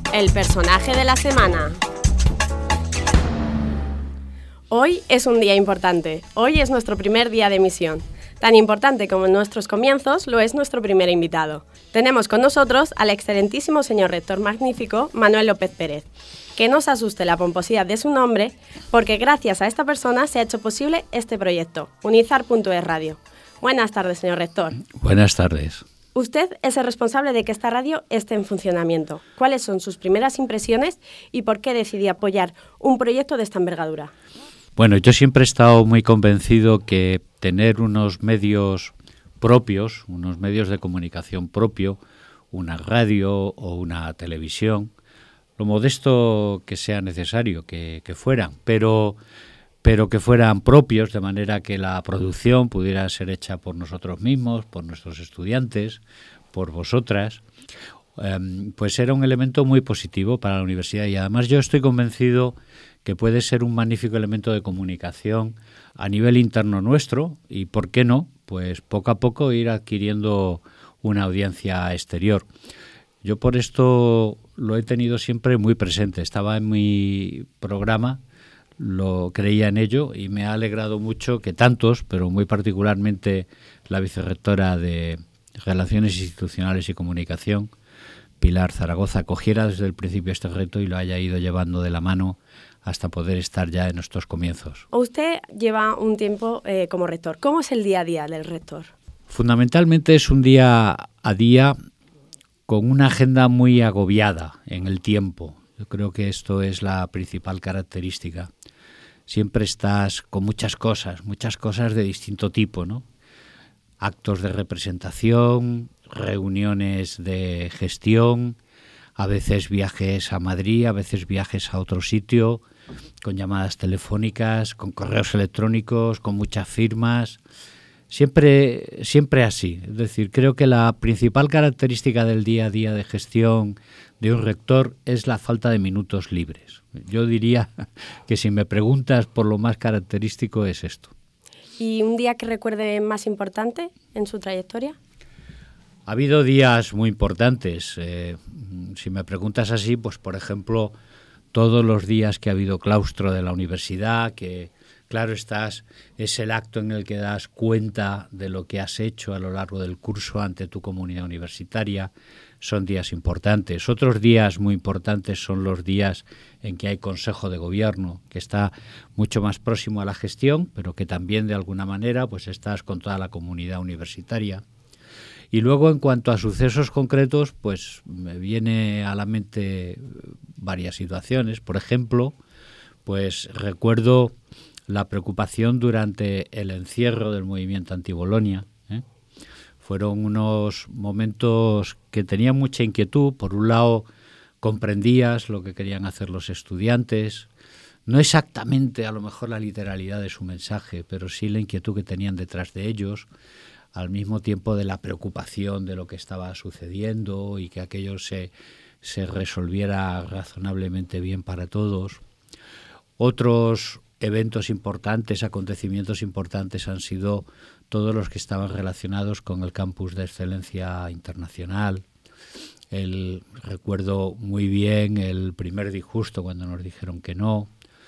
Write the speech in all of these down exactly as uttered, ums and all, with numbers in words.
El personaje de la semana. Hoy es un día importante. Hoy es nuestro primer día de emisión. Tan importante como en nuestros comienzos lo es nuestro primer invitado. Tenemos con nosotros al excelentísimo señor rector magnífico Manuel López Pérez. Que no se asuste la pomposidad de su nombre, porque gracias a esta persona se ha hecho posible este proyecto, unizar punto es Radio. Buenas tardes, señor rector. Buenas tardes. Usted es el responsable de que esta radio esté en funcionamiento. ¿Cuáles son sus primeras impresiones y por qué decidió apoyar un proyecto de esta envergadura? Bueno, yo siempre he estado muy convencido que tener unos medios propios, unos medios de comunicación propio, una radio o una televisión, lo modesto que sea necesario que, que fueran, pero, pero que fueran propios, de manera que la producción pudiera ser hecha por nosotros mismos, por nuestros estudiantes, por vosotras, eh, pues era un elemento muy positivo para la universidad y además yo estoy convencido que puede ser un magnífico elemento de comunicación a nivel interno nuestro y, ¿por qué no?, pues poco a poco ir adquiriendo una audiencia exterior. Yo por esto lo he tenido siempre muy presente. Estaba en mi programa, lo creía en ello y me ha alegrado mucho que tantos, pero muy particularmente la vicerrectora de Relaciones Institucionales y Comunicación, Pilar Zaragoza, cogiera desde el principio este reto y lo haya ido llevando de la mano hasta poder estar ya en estos comienzos. Usted lleva un tiempo eh, como rector. ¿Cómo es el día a día del rector? Fundamentalmente es un día a día con una agenda muy agobiada en el tiempo. Yo creo que esto es la principal característica. Siempre estás con muchas cosas, muchas cosas de distinto tipo, ¿no? Actos de representación, reuniones de gestión, a veces viajes a Madrid, a veces viajes a otro sitio, con llamadas telefónicas, con correos electrónicos, con muchas firmas. Siempre, siempre así. Es decir, creo que la principal característica del día a día de gestión de un rector es la falta de minutos libres. Yo diría que si me preguntas por lo más característico es esto. ¿Y un día que recuerde más importante en su trayectoria? Ha habido días muy importantes. Eh, si me preguntas así, pues por ejemplo, todos los días que ha habido claustro de la universidad, que claro estás, es el acto en el que das cuenta de lo que has hecho a lo largo del curso ante tu comunidad universitaria. Son días importantes. Otros días muy importantes son los días en que hay consejo de gobierno, que está mucho más próximo a la gestión, pero que también de alguna manera pues estás con toda la comunidad universitaria. Y luego, en cuanto a sucesos concretos, pues me viene a la mente varias situaciones. Por ejemplo, pues recuerdo la preocupación durante el encierro del movimiento anti-Bolonia. ¿eh? Fueron unos momentos que tenían mucha inquietud. Por un lado, comprendías lo que querían hacer los estudiantes, no exactamente a lo mejor la literalidad de su mensaje, pero sí la inquietud que tenían detrás de ellos, al mismo tiempo de la preocupación de lo que estaba sucediendo y que aquello se, se resolviera razonablemente bien para todos. Otros eventos importantes, acontecimientos importantes han sido todos los que estaban relacionados con el campus de excelencia internacional. El, recuerdo muy bien el primer disgusto cuando nos dijeron que no.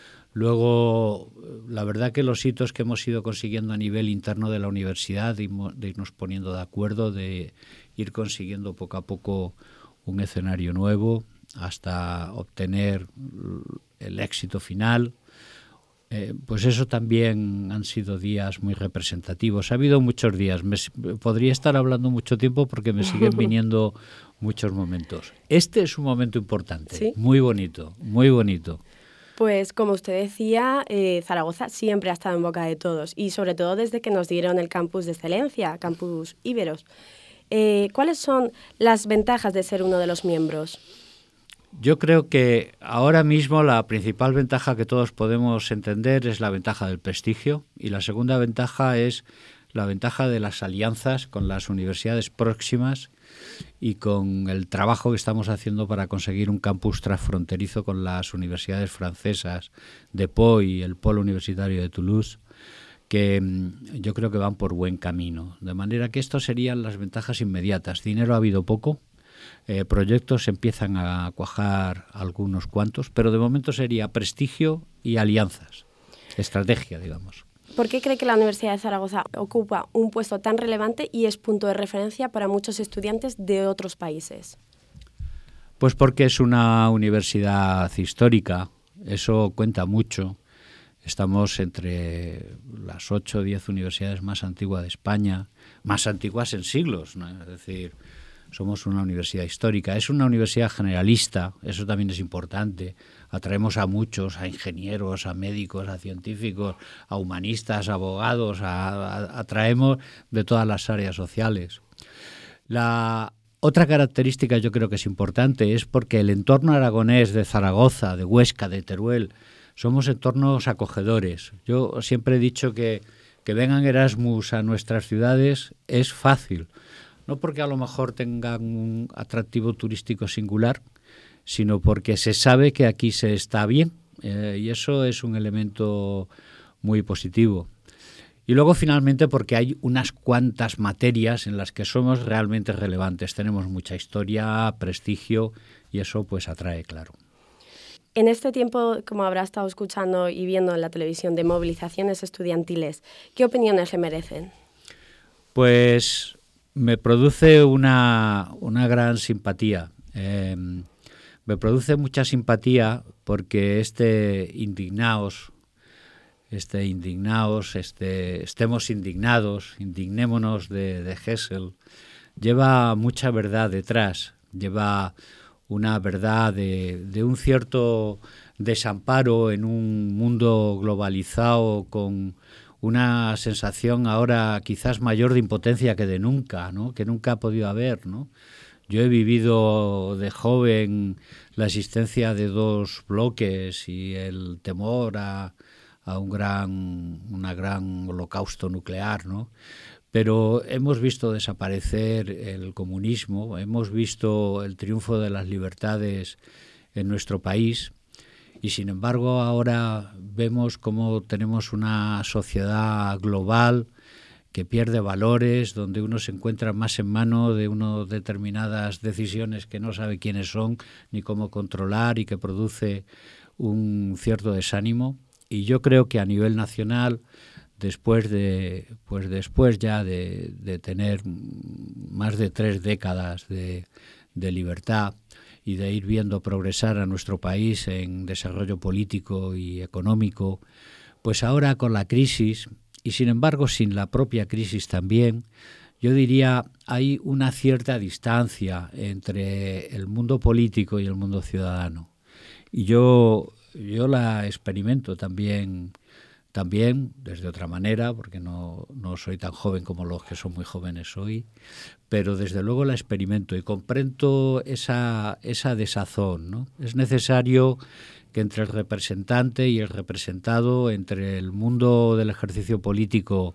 Luego, la verdad que los hitos que hemos ido consiguiendo a nivel interno de la universidad, de, de irnos poniendo de acuerdo, de ir consiguiendo poco a poco un escenario nuevo hasta obtener el éxito final, eh, pues eso también han sido días muy representativos. Ha habido muchos días, me, podría estar hablando mucho tiempo porque me siguen viniendo muchos momentos. Este es un momento importante, ¿sí? Muy bonito, muy bonito. Pues como usted decía, eh, Zaragoza siempre ha estado en boca de todos y sobre todo desde que nos dieron el campus de excelencia, Campus Iberos. Eh, ¿Cuáles son las ventajas de ser uno de los miembros? Yo creo que ahora mismo la principal ventaja que todos podemos entender es la ventaja del prestigio y la segunda ventaja es la ventaja de las alianzas con las universidades próximas y con el trabajo que estamos haciendo para conseguir un campus transfronterizo con las universidades francesas de Po y el Polo Universitario de Toulouse, que yo creo que van por buen camino. De manera que estas serían las ventajas inmediatas. Dinero ha habido poco, eh, proyectos empiezan a cuajar algunos cuantos, pero de momento sería prestigio y alianzas, estrategia, digamos. ¿Por qué cree que la Universidad de Zaragoza ocupa un puesto tan relevante y es punto de referencia para muchos estudiantes de otros países? Pues porque es una universidad histórica, eso cuenta mucho. Estamos entre las ocho o diez universidades más antiguas de España, más antiguas en siglos, ¿no? Es decir, somos una universidad histórica. Es una universidad generalista, eso también es importante. Atraemos a muchos, a ingenieros, a médicos, a científicos, a humanistas, a abogados, a, a, atraemos de todas las áreas sociales. La otra característica yo creo que es importante es porque el entorno aragonés de Zaragoza, de Huesca, de Teruel, somos entornos acogedores. Yo siempre he dicho que, que vengan Erasmus a nuestras ciudades es fácil, no porque a lo mejor tengan un atractivo turístico singular, sino porque se sabe que aquí se está bien, eh, y eso es un elemento muy positivo. Y luego finalmente porque hay unas cuantas materias en las que somos realmente relevantes. Tenemos mucha historia, prestigio y eso pues atrae, claro. En este tiempo, como habrá estado escuchando y viendo en la televisión, de movilizaciones estudiantiles, ¿qué opiniones le merecen? Pues me produce una, una gran simpatía. Eh, me produce mucha simpatía porque este indignaos, este indignaos, este estemos indignados, indignémonos de, de Hessel, lleva mucha verdad detrás, lleva una verdad de, de un cierto desamparo en un mundo globalizado con una sensación ahora quizás mayor de impotencia que de nunca, ¿no? Que nunca ha podido haber, ¿no? Yo he vivido de joven la existencia de dos bloques y el temor a, a un gran, una gran holocausto nuclear, ¿no? Pero hemos visto desaparecer el comunismo, hemos visto el triunfo de las libertades en nuestro país y sin embargo ahora vemos cómo tenemos una sociedad global que pierde valores, donde uno se encuentra más en mano de unas determinadas decisiones que no sabe quiénes son ni cómo controlar y que produce un cierto desánimo. Y yo creo que a nivel nacional, después de pues después ya de, de tener más de tres décadas de, de libertad y de ir viendo progresar a nuestro país en desarrollo político y económico, pues ahora con la crisis, y sin embargo sin la propia crisis también, yo diría hay una cierta distancia entre el mundo político y el mundo ciudadano. Y yo, yo la experimento también También, desde otra manera, porque no, no soy tan joven como los que son muy jóvenes hoy, pero desde luego la experimento y comprendo esa, esa desazón, ¿no? Es necesario que entre el representante y el representado, entre el mundo del ejercicio político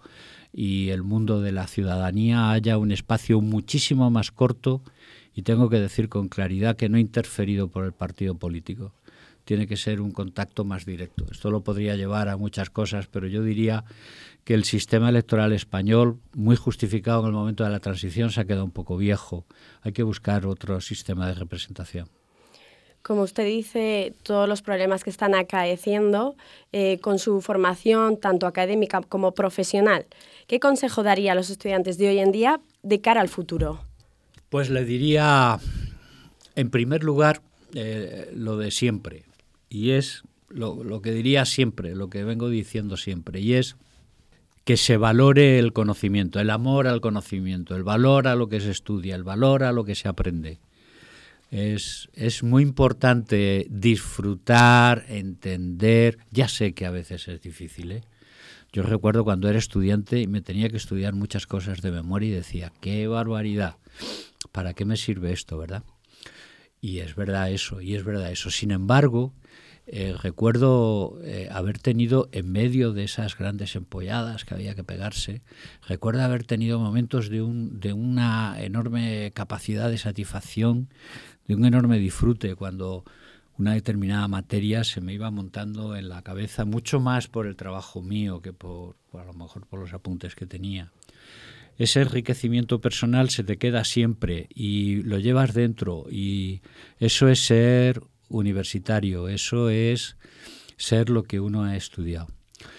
y el mundo de la ciudadanía, haya un espacio muchísimo más corto, y tengo que decir con claridad que no interferido por el partido político. Tiene que ser un contacto más directo. Esto lo podría llevar a muchas cosas, pero yo diría que el sistema electoral español, muy justificado en el momento de la transición, se ha quedado un poco viejo. Hay que buscar otro sistema de representación. Como usted dice, todos los problemas que están acaeciendo eh, con su formación, tanto académica como profesional, ¿qué consejo daría a los estudiantes de hoy en día de cara al futuro? Pues le diría, en primer lugar, eh, lo de siempre. Y es lo, lo que diría siempre, lo que vengo diciendo siempre, y es que se valore el conocimiento, el amor al conocimiento, el valor a lo que se estudia, el valor a lo que se aprende. Es, es muy importante disfrutar, entender. Ya sé que a veces es difícil, ¿eh? Yo recuerdo cuando era estudiante y me tenía que estudiar muchas cosas de memoria y decía, ¡qué barbaridad! ¿Para qué me sirve esto, verdad? Y es verdad eso, y es verdad eso. Sin embargo, eh, recuerdo eh, haber tenido, en medio de esas grandes empolladas que había que pegarse, recuerdo haber tenido momentos de, un, de una enorme capacidad de satisfacción, de un enorme disfrute, cuando una determinada materia se me iba montando en la cabeza, mucho más por el trabajo mío que por, por a lo mejor por los apuntes que tenía. ese enriquecimiento personal se te queda siempre y lo llevas dentro, y eso es ser universitario, eso es ser lo que uno ha estudiado.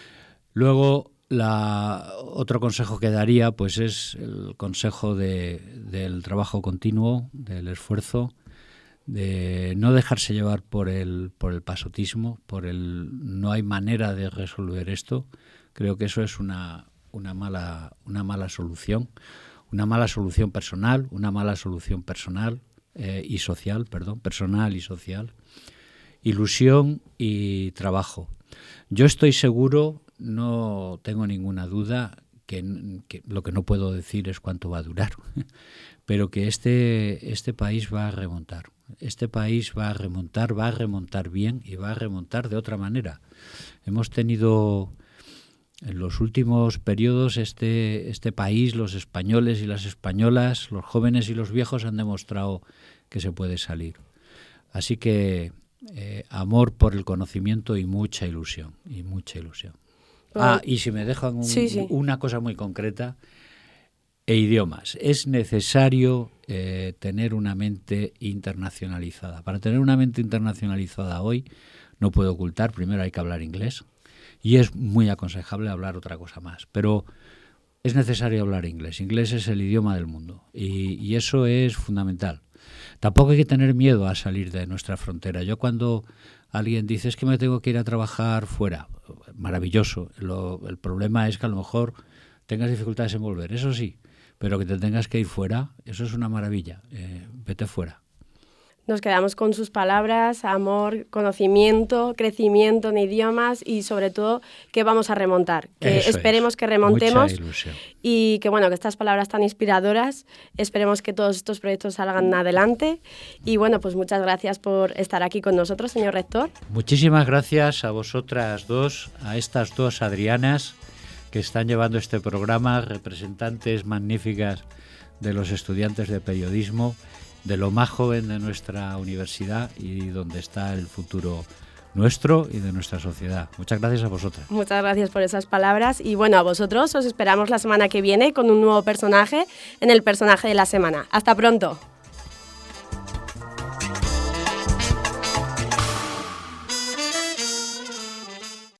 Luego, la, otro consejo que daría pues es el consejo de, del trabajo continuo, del esfuerzo, de no dejarse llevar por el, por el pasotismo, por el no hay manera de resolver esto. Creo que eso es una, una, mala, una mala solución, una mala solución personal, una mala solución personal eh, y social, perdón, personal y social, ilusión y trabajo. Yo estoy seguro, no tengo ninguna duda, que, que lo que no puedo decir es cuánto va a durar, pero que este, este país va a remontar. Este país va a remontar, va a remontar bien y va a remontar de otra manera. Hemos tenido en los últimos periodos este, este país, los españoles y las españolas, los jóvenes y los viejos han demostrado que se puede salir. Así que eh, amor por el conocimiento y mucha ilusión, y mucha ilusión. Ah, y si me dejan un, sí, sí. una cosa muy concreta, e idiomas. Es necesario eh, tener una mente internacionalizada. Para tener una mente internacionalizada hoy, no puedo ocultar, primero hay que hablar inglés, y es muy aconsejable hablar otra cosa más, pero es necesario hablar inglés. Inglés es el idioma del mundo, y, y eso es fundamental. Tampoco hay que tener miedo a salir de nuestra frontera. Yo cuando alguien dice, es que me tengo que ir a trabajar fuera, maravilloso. Lo, el problema es que a lo mejor tengas dificultades en volver, eso sí, pero que te tengas que ir fuera, eso es una maravilla. Eh, vete fuera. Nos quedamos con sus palabras, amor, conocimiento, crecimiento en idiomas y sobre todo que vamos a remontar, que Eso esperemos es. que remontemos. Mucha ilusión. Y que bueno, que estas palabras tan inspiradoras, esperemos que todos estos proyectos salgan adelante. Y bueno, pues muchas gracias por estar aquí con nosotros, señor rector. Muchísimas gracias a vosotras dos, a estas dos Adrianas que están llevando este programa, representantes magníficas de los estudiantes de periodismo, de lo más joven de nuestra universidad y donde está el futuro nuestro y de nuestra sociedad. Muchas gracias a vosotras. Muchas gracias por esas palabras y bueno, a vosotros os esperamos la semana que viene con un nuevo personaje en el personaje de la semana. Hasta pronto.